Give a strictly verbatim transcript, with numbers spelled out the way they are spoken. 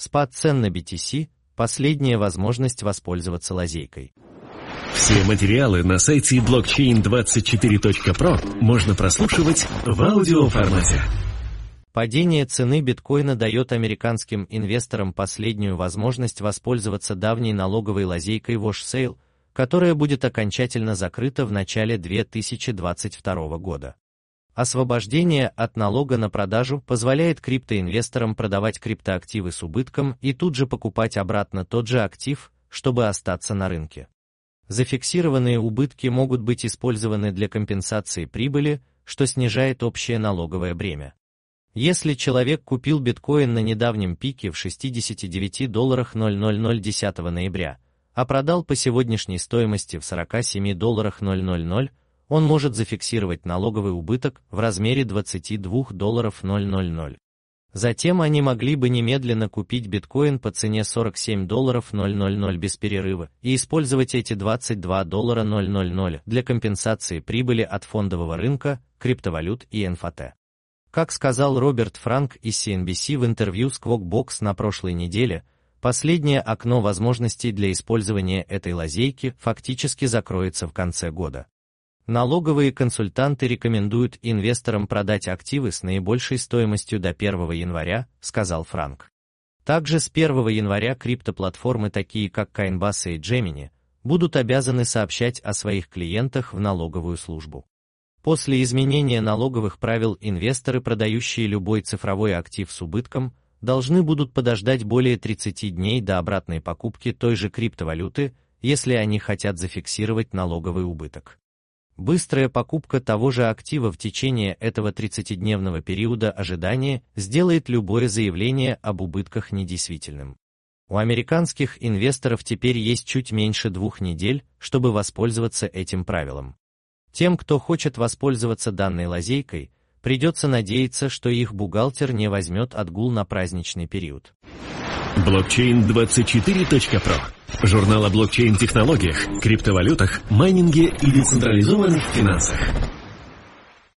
Спад цен на би ти си – последняя возможность воспользоваться лазейкой. Все материалы на сайте блокчейн двадцать четыре точка про можно прослушивать в аудиоформате. Падение цены биткоина дает американским инвесторам последнюю возможность воспользоваться давней налоговой лазейкой Wash Sale, которая будет окончательно закрыта в начале две тысячи двадцать второго года. Освобождение от налога на продажу позволяет криптоинвесторам продавать криптоактивы с убытком и тут же покупать обратно тот же актив, чтобы остаться на рынке. Зафиксированные убытки могут быть использованы для компенсации прибыли, что снижает общее налоговое бремя. Если человек купил биткоин на недавнем пике в шестидесяти девяти долларах ноль ноль ноль десятого ноября, а продал по сегодняшней стоимости в сорока семи долларах ноль ноль ноль, он может зафиксировать налоговый убыток в размере двадцати двух долларов ноль ноль ноль. Затем они могли бы немедленно купить биткоин по цене сорок семь долларов ноль ноль ноль без перерыва и использовать эти двадцать два доллара ноль ноль ноль для компенсации прибыли от фондового рынка, криптовалют и эн эф ти. Как сказал Роберт Франк из си эн би си в интервью с Quockbox на прошлой неделе, последнее окно возможностей для использования этой лазейки фактически закроется в конце года. Налоговые консультанты рекомендуют инвесторам продать активы с наибольшей стоимостью до первого января, сказал Франк. Также с первого января криптоплатформы, такие как Coinbase и Gemini, будут обязаны сообщать о своих клиентах в налоговую службу. После изменения налоговых правил инвесторы, продающие любой цифровой актив с убытком, должны будут подождать более тридцати дней до обратной покупки той же криптовалюты, если они хотят зафиксировать налоговый убыток. Быстрая покупка того же актива в течение этого тридцатидневного периода ожидания сделает любое заявление об убытках недействительным. У американских инвесторов теперь есть чуть меньше двух недель, чтобы воспользоваться этим правилом. Тем, кто хочет воспользоваться данной лазейкой, придется надеяться, что их бухгалтер не возьмет отгул на праздничный период. блокчейн двадцать четыре точка про. Журнал о блокчейн-технологиях, криптовалютах, майнинге и децентрализованных финансах.